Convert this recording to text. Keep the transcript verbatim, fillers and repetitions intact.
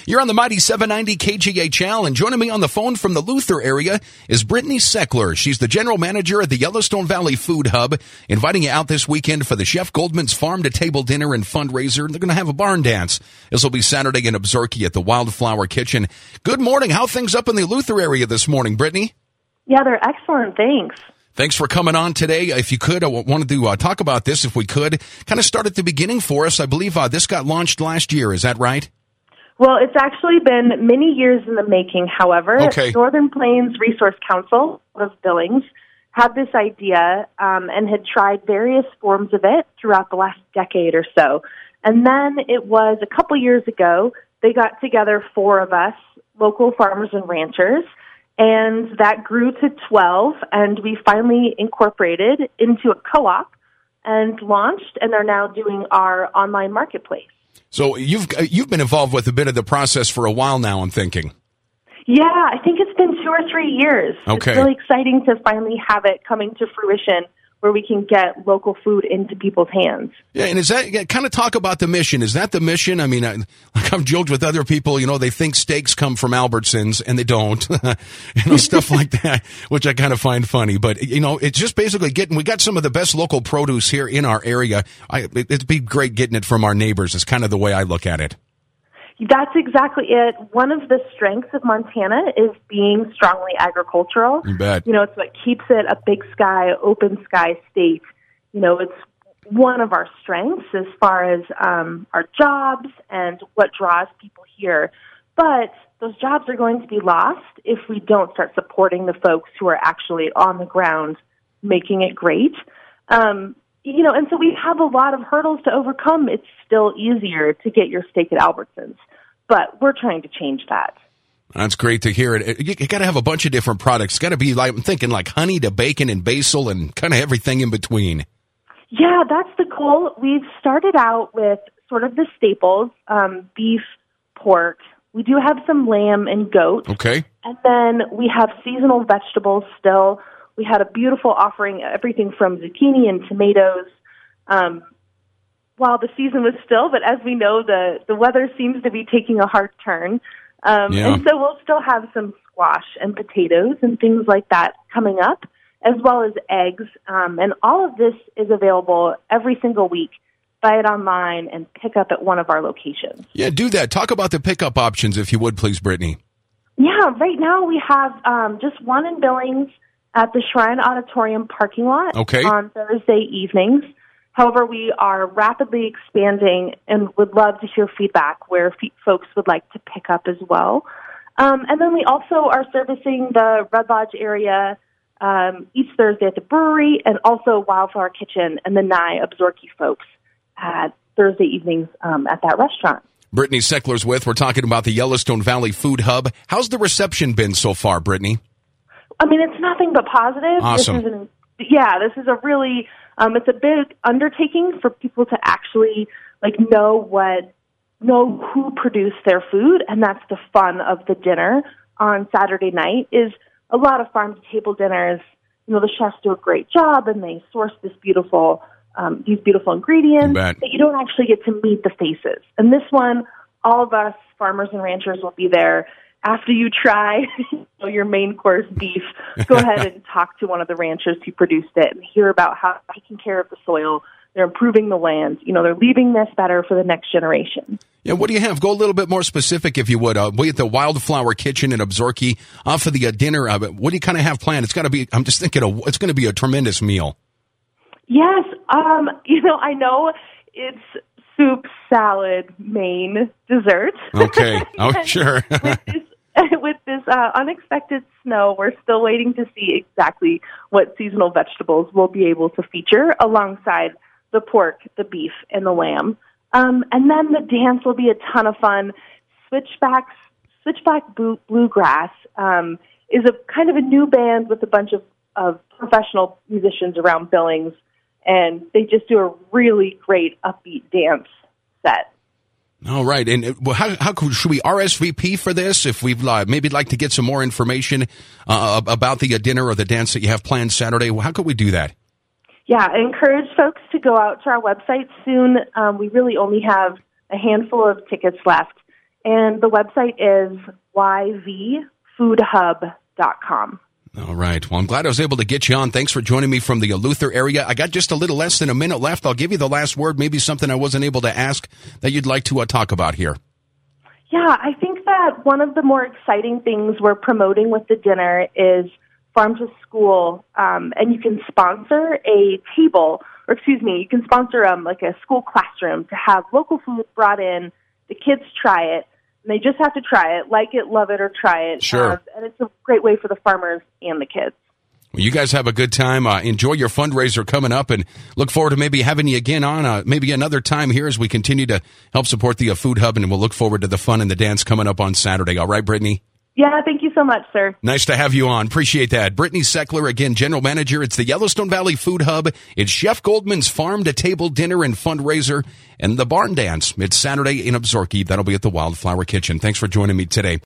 You're on the mighty seven ninety K G H L, and joining me on the phone from the Luther area is Brittany Seckler. She's the general manager at the Yellowstone Valley Food Hub, inviting you out this weekend for the Chef Goldman's farm-to-table dinner and fundraiser. They're going to have a barn dance. This will be Saturday in Absarke at the Wildflower Kitchen. Good morning. How are things up in the Luther area this morning, Brittany? Yeah, they're excellent. Thanks. Thanks for coming on today. If you could, I wanted to uh, talk about this, if we could. Kind of start at the beginning for us. I believe uh, this got launched last year. Is that right? Well, it's actually been many years in the making, however. Okay. Northern Plains Resource Council of Billings had this idea um, and had tried various forms of it throughout the last decade or so. And then it was a couple years ago, they got together four of us, local farmers and ranchers, and that grew to twelve, and we finally incorporated into a co-op and launched and are now doing our online marketplace. So you've you've been involved with a bit of the process for a while now, I'm thinking. Yeah, I think it's been two or three years. Okay. It's really exciting to finally have it coming to fruition where we can get local food into people's hands. Yeah, and is that, yeah, kind of talk about the mission. Is that the mission? I mean, I, like I've joked with other people, you know, they think steaks come from Albertsons, and they don't. you know, stuff like that, which I kind of find funny. But, you know, it's just basically getting, we got some of the best local produce here in our area. I, it, it'd be great getting it from our neighbors is kind of the way I look at it. That's exactly it. One of the strengths of Montana is being strongly agricultural. You bet. You know, it's what keeps it a big sky, open sky state. You know, it's one of our strengths as far as um, our jobs and what draws people here. But those jobs are going to be lost if we don't start supporting the folks who are actually on the ground making it great. Um, You know, and so we have a lot of hurdles to overcome. It's still easier to get your steak at Albertsons, but we're trying to change that. That's great to hear it. You, you got to have a bunch of different products. It's got to be like, I'm thinking like honey to bacon and basil and kind of everything in between. Yeah, that's the goal. We've started out with sort of the staples, um, beef, pork. We do have some lamb and goat. Okay. And then we have seasonal vegetables still. We had a beautiful offering, everything from zucchini and tomatoes, um, while the season was still. But as we know, the, the weather seems to be taking a hard turn. Um, yeah. And so we'll still have some squash and potatoes and things like that coming up, as well as eggs. Um, and all of this is available every single week. Buy it online and pick up at one of our locations. Yeah, do that. Talk about the pickup options, if you would, please, Brittany. Yeah, right now we have um, just one in Billings, at the Shrine Auditorium parking lot okay. on Thursday evenings. However, we are rapidly expanding and would love to hear feedback where f- folks would like to pick up as well. Um, and then we also are servicing the Red Lodge area um, each Thursday at the brewery, and also Wildflower Kitchen and the Nye Absarke folks at Thursday evenings um, at that restaurant. Brittany Seckler's with. We're talking about the Yellowstone Valley Food Hub. How's the reception been so far, Brittany? I mean, it's nothing but positive. Awesome. This is an, yeah, this is a really, um, it's a big undertaking for people to actually, like, know what, know who produced their food, and that's the fun of the dinner on Saturday night, is a lot of farm-to-table dinners. You know, the chefs do a great job, and they source this beautiful, um, these beautiful ingredients, but you don't actually get to meet the faces. And this one, all of us farmers and ranchers will be there. After you try your main course beef, go ahead and talk to one of the ranchers who produced it and hear about how they're taking care of the soil. They're improving the land. You know, they're leaving this better for the next generation. Yeah, what do you have? Go a little bit more specific, if you would. Uh, we at the Wildflower Kitchen in Absarke, uh, for the uh, dinner. Uh, what do you kind of have planned? It's got to be, I'm just thinking, a, it's going to be a tremendous meal. Yes. Um, you know, I know it's soup, salad, main, dessert. Okay. Oh, sure. with this, with this uh, unexpected snow, we're still waiting to see exactly what seasonal vegetables we'll be able to feature alongside the pork, the beef, and the lamb. Um, and then the dance will be a ton of fun. Switchback, Switchback Bluegrass um, is a kind of a new band with a bunch of, of professional musicians around Billings, and they just do a really great upbeat dance set. All right. And uh, how, how could, should we R S V P for this? If we've uh, maybe like to get some more information uh, about the uh, dinner or the dance that you have planned Saturday, how could we do that? Yeah, I encourage folks to go out to our website soon. Um, we really only have a handful of tickets left, And the website is y v food hub dot com. All right. Well, I'm glad I was able to get you on. Thanks for joining me from the Luther area. I got just a little less than a minute left. I'll give you the last word, maybe something I wasn't able to ask that you'd like to uh, talk about here. Yeah, I think that one of the more exciting things we're promoting with the dinner is Farm to School, um, and you can sponsor a table, or excuse me, you can sponsor um, like a school classroom to have local food brought in, the kids try it, and they just have to try it, like it, love it, or try it. Sure. Uh, and it's a great way for the farmers and the kids. Well, you guys have a good time. Uh, enjoy your fundraiser coming up, and look forward to maybe having you again on uh, maybe another time here as we continue to help support the uh, Food Hub, and we'll look forward to the fun and the dance coming up on Saturday. All right, Brittany? Yeah, thank you so much, sir. Nice to have you on. Appreciate that. Brittany Seckler, again, General Manager. It's the Yellowstone Valley Food Hub. It's Chef Goldman's farm-to-table dinner and fundraiser, and the barn dance. It's Saturday in Absaroka. That'll be at the Wildflower Kitchen. Thanks for joining me today.